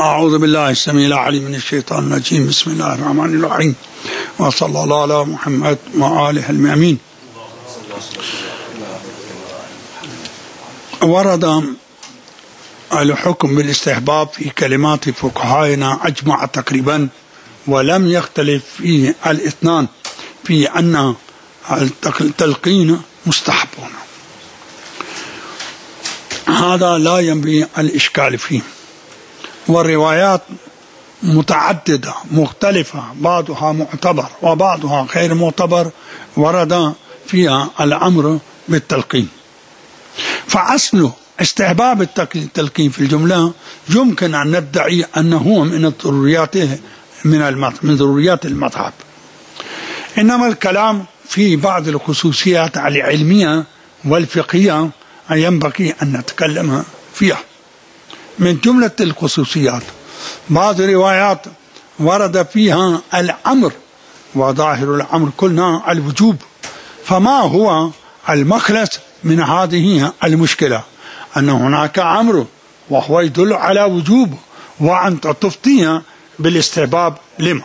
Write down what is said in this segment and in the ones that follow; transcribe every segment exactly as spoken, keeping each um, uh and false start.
أعوذ بالله السميع العليم من الشيطان الرجيم. بسم الله الرحمن الرحيم، وصلى الله على محمد وآله المأمين. ورد الحكم بالاستحباب في كلمات فقهائنا أجمع تقريبا، ولم يختلف فيه الاثنان في أن التلقين مستحب. هذا لا ينبغي الإشكال فيه، والروايات متعددة مختلفة، بعضها معتبر وبعضها غير معتبر، ورد فيها الأمر بالتلقين. فأصل استحباب التلقين في الجملة يمكن أن ندعي أنه من ضروريات من من ضروريات المذهب، إنما الكلام في بعض الخصوصيات العلمية والفقهية ينبغي أن نتكلم فيها. من جملة الخصوصيات بعض الروايات ورد فيها الأمر، وظاهر الأمر قلنا الوجوب، فما هو المخلص من هذه المشكلة؟ أن هناك أمر وهو يدل على وجوب، وأنت تفتي بالاستحباب لما؟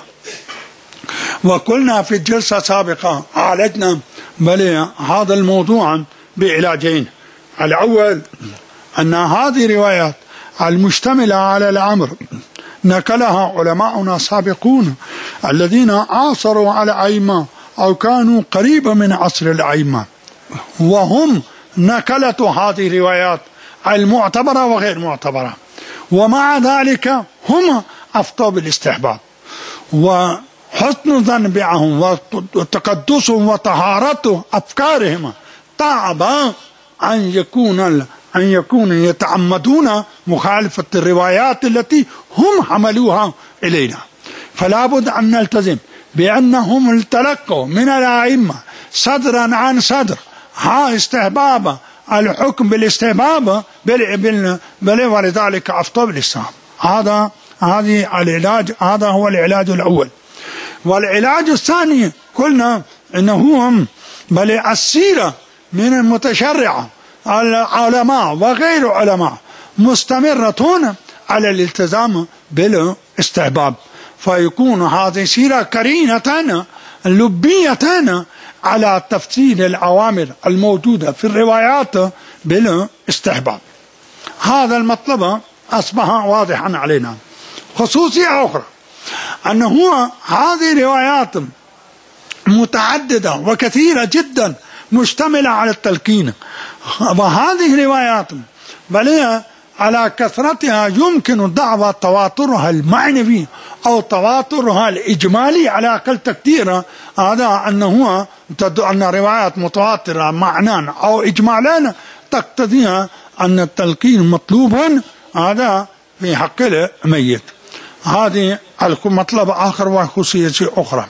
وقلنا في الجلسة السابقة عالجنا بل هذا الموضوع بعلاجين. الأول أن هذه الروايات المشتملة على الأمر نقلها علماؤنا السابقون الذين عاصروا على الأئمة أو كانوا قريبا من عصر الأئمة، وهم نقلوا هذه الروايات المعتبرة وغير معتبرة، ومع ذلك هم أفتوا بالاستحباب. وحسن ظن بهم وتقدسهم وطهارة أفكارهم تعب أن يكون أن يكون يتعمدون مخالفة الروايات التي هم حملوها إلينا. فلا بد أن نلتزم بأنهم تلقوا من الأئمة صدرا عن صدر ها استحباب الحكم بالاستحباب بل بل ولذلك أفتوا بالاستحباب. هذا هذه العلاج، هذا هو العلاج الأول. والعلاج الثاني قلنا إنه بل السيرة من المتشرعة العلماء وغير علماء مستمرة على الالتزام بالاستحباب، فيكون هذه سيرة كرينة لبية على تفصيل الأوامر الموجودة في الروايات بالاستحباب. هذا المطلب أصبح واضحا علينا. خصوصية أخرى أنه هذه الروايات متعددة وكثيرة جدا مشتملة على التلقين، وهذه الروايات بل على كثرتها يمكن الدعوة تواترها المعنوي أو تواترها الإجمالي على أقل تقدير، هذا أنه أن روايات متواترة معنى أو إجمالا تقتضيها أن التلقين مطلوب، هذا في حق الميت. هذه مطلب آخر وخصوصية أخرى.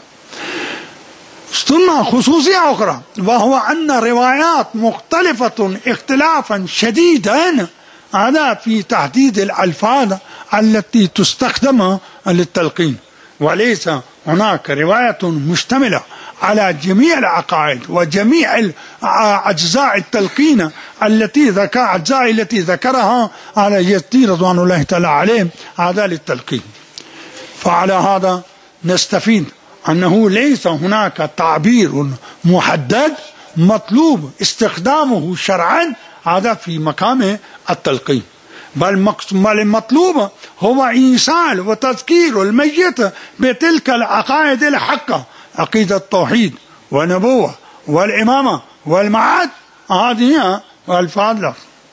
ثم خصوصية أخرى وهو أن روايات مختلفة اختلافا شديدا هذا في تحديد الألفاظ التي تستخدم للتلقين، وليس هناك رواية مشتملة على جميع العقائد وجميع أجزاء التلقين التي ذكر أجزاء التي ذكرها على يزيد رضوان الله تعالى عليه هذا للتلقين. فعلى هذا نستفيد أنه ليس هناك تعبير محدد مطلوب استخدامه شرعا هذا في مقام التلقين، بل المطلوب هو إيصال وتذكير الميت بتلك العقائد الحقة، عقيدة التوحيد والنبوة والإمامة والمعاد، هذه الفاضلة.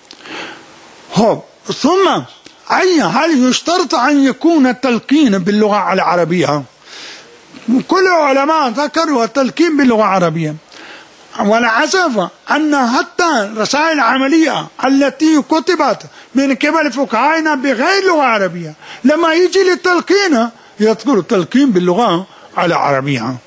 ثم أي هل يشترط أن يكون التلقين باللغة العربية؟ كل علماء ذكروا التلقين باللغة العربية، والعسف أن حتى رسائل العملية التي كتبت من قبل فقهائنا بغير لغة عربية لما يجي للتلقين يذكر التلقين باللغة العربية،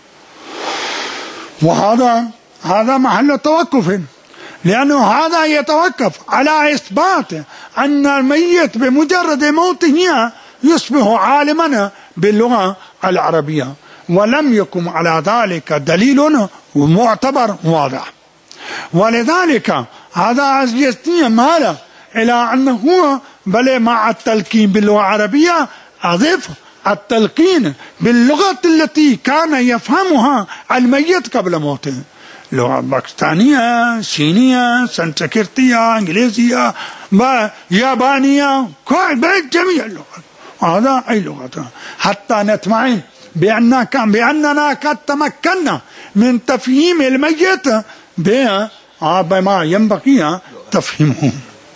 وهذا هذا محل توقف، لأنه هذا يتوقف على إثبات أن الميت بمجرد موته يصبح عالما باللغة العربية، ولم يكن على ذلك دليل معتبر واضح. ولذلك هذا يستميل ماله إلى أنه بل مع التلقين باللغة العربية أضف التلقين باللغة التي كان يفهمها الميت قبل موته، لغة باكستانية، صينية، سنسكرتية، إنجليزية، يابانية، جميع اللغات، هذا أي لغة، حتى نطمئن بأن بأننا قد تمكنا من تفهيم الميت بما ينبغي تفهيمه.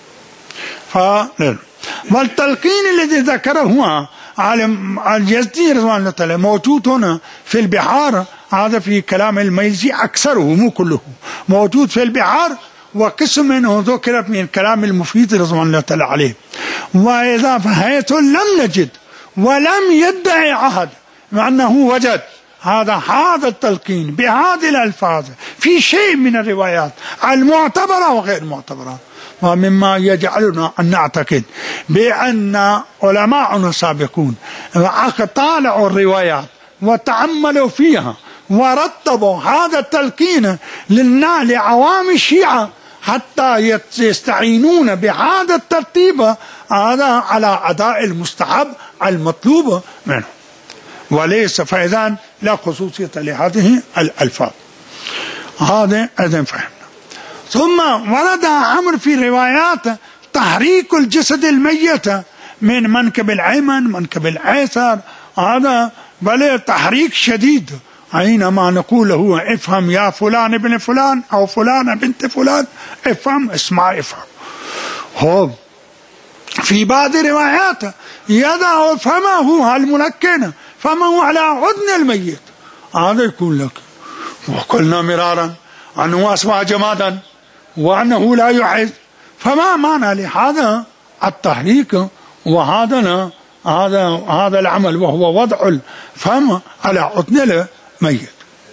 والتلقين الذي ذكره عالم اليزدي رضوان الله تعالى موجود هنا في البحار، هذا في كلام الميزي أكثره مو كله موجود في البحار، وقسم منه ذكر من كلام المفيد رضوان الله تعالى عليه. وإذا فحيث لم نجد ولم يدعي أحد مع أنه وجد هذا هذا التلقين بهذه الألفاظ في شيء من الروايات المعتبرة وغير المعتبرة، ومما يجعلنا أن نعتقد بأن علماءنا السابقون طالعوا الروايات وتأملوا فيها ورتبوا هذا التلقين لعوام الشيعة حتى يستعينون بهذا الترتيب هذا على أداء المستحب المطلوب منه، وليس فإذا لا خصوصية لهذه الألفاظ. هذا أيضا فهمنا. ثم ورد أمر في روايات تحريك الجسد الميت من منكب الأيمن منكب الأيسر، هذا بل تحريك شديد، أينما نقول له افهم يا فلان ابن فلان أو فلان بنت فلان افهم، اسمع افهم. هو في بعض الروايات يضع فمه الملكن فمه على عدن الميت، هذا يقول لك وقلنا مرارا أنه أصبح جمادا وأنه لا يحس، فما معنى لهذا التحريك وهذا هذا هذا العمل وهو وضع الفم على عدن الميت.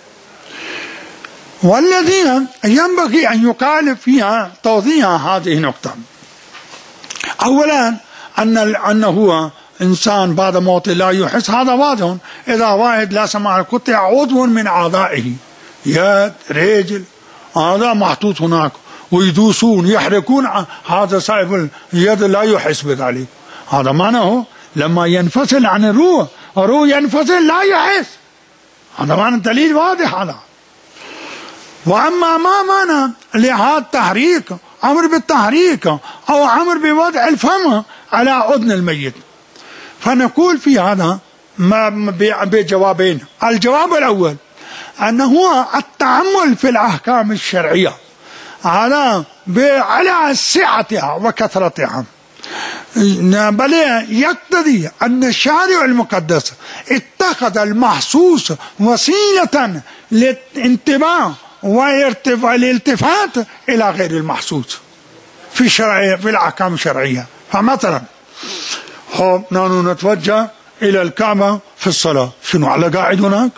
والذي ينبغي أن يقال فيها توضيح هذه النقطة، أولا أن أنه إنسان بعد موته لا يحس، هذا واضح. إذا واحد لا سمع قطع عضو من أعضائه يد رجل هذا محطوط هناك ويدوسون يحركون، هذا صاحب اليد لا يحس بذلك، هذا معناه لما ينفصل عن الروح الروح ينفصل لا يحس، هذا معنى دليل واضح هذا. وأما ما معنى لهذا التحريك أمر بالتحريك أو أمر بوضع الفم على عدن الميت، فنقول في هذا بجوابين. الجواب الأول أنه التأمل في الأحكام الشرعية على على سعتها وكثرتها، بل يقتضي أن الشارع المقدس اتخذ المحسوس وسيلة للانتباه والالتفات إلى غير المحسوس في الشرعية في الأحكام الشرعية. فمثلا هو نحن نتوجه إلى الكعبة في الصلاة، شنو على قاعد هناك؟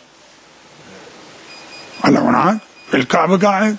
على هناك في الكعبة قاعد،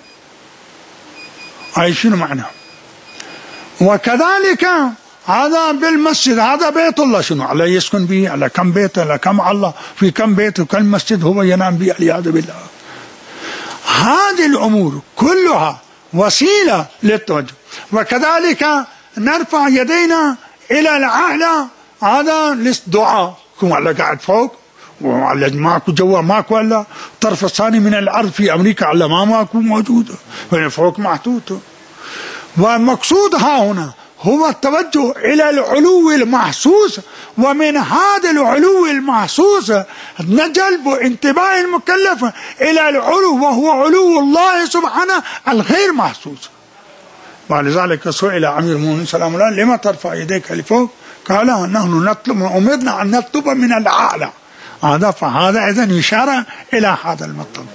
أي شنو معنى؟ وكذلك هذا بالمسجد، هذا بيت الله، شنو على يسكن به؟ على كم بيت؟ على كم الله في كم بيت وكم مسجد هو ينام به والعياذ بالله. هذه الأمور كلها وسيلة للتوجه. وكذلك نرفع يدينا إلى الأعلى، هذا للدعاء، كم على قاعد فوق وعلى ماكو جوا ماكو، ولا الطرف الثاني من الأرض في أمريكا على ما ماكو موجود وين فوق محطوط. والمقصود ها هنا هو التوجه إلى العلو المحسوس، ومن هذا العلو المحسوس نجلب انتباه المكلف إلى العلو وهو علو الله سبحانه الغير محسوس. ولذلك سئل أمير المؤمنين سلام الله لما ترفع يديك لفوق؟ قال نحن نطلب أمرنا أن نطلب من الأعلى، هذا فهذا إذن إشارة إلى هذا المطلب.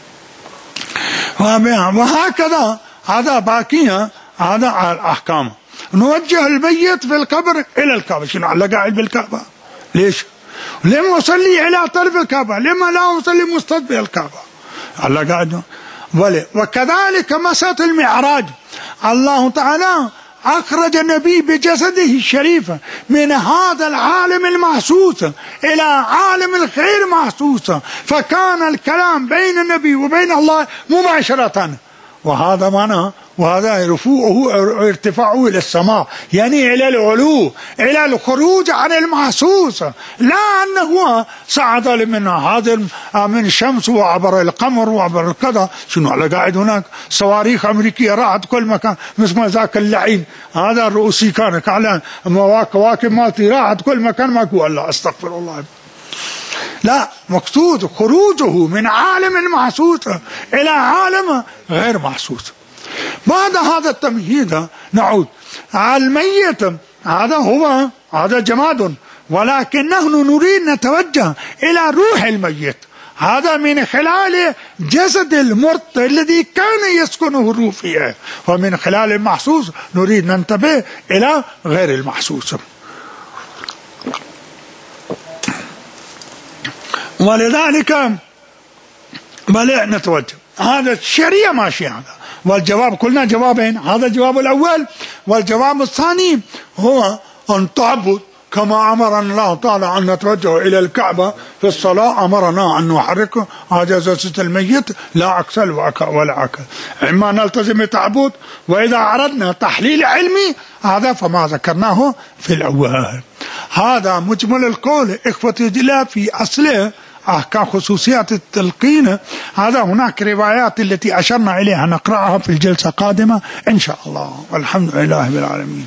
وهكذا هذا باقي هذا الأحكام. نوجه الميت في القبر إلى الكعبة، شنو على قاعد بالكعبة؟ ليش؟ لما أصلي إلى طرف الكعبة؟ لما لا أصلي مستقبل الكعبة؟ على قاعد. وكذلك مسألة المعراج، الله تعالى أخرج النبي بجسده الشريف من هذا العالم المحسوس إلى عالم الغير محسوس، فكان الكلام بين النبي وبين الله مباشرة، وهذا معنى وهذا رفوعه ارتفاعه إلى السماء، يعني إلى العلو، إلى الخروج عن المحسوس، لا أنه صعد من هذا من الشمس وعبر القمر وعبر كذا. شنو على قاعد هناك صواريخ أمريكية راحت كل مكان مثل ما ذاك اللعين هذا الرؤوسي كان على كواكب مالتي راحت كل مكان، ماكو الله استغفر الله. لا، مقصود خروجه من عالم المحسوس إلى عالم غير محسوس. بعد هذا التمهيد نعود. الميت هذا هو هذا جماد، ولكن نحن نريد نتوجه إلى روح الميت، هذا من خلال جسد المرت الذي كان يسكنه الروح فيه، ومن خلال المحسوس نريد ننتبه إلى غير المحسوس. ولذلك بل نتوجه. هذا الشريعة ماشي هذا، والجواب قلنا جوابين، هذا الجواب الأول، والجواب الثاني هو أن تعبد كما أمرنا الله تعالى أن نتوجه إلى الكعبة في الصلاة، أمرنا أن نحرك هذا جسد الميت لا أكسل ولا أكل. إما نلتزم التعبد، وإذا أردنا تحليل علمي هذا فما ذكرناه في الأول. هذا مجمل القول إخوتي جلاء في أصله أحكام خصوصيات التلقين. هذا هناك روايات التي أشرنا إليها نقرأها في الجلسة القادمة إن شاء الله، والحمد لله رب العالمين.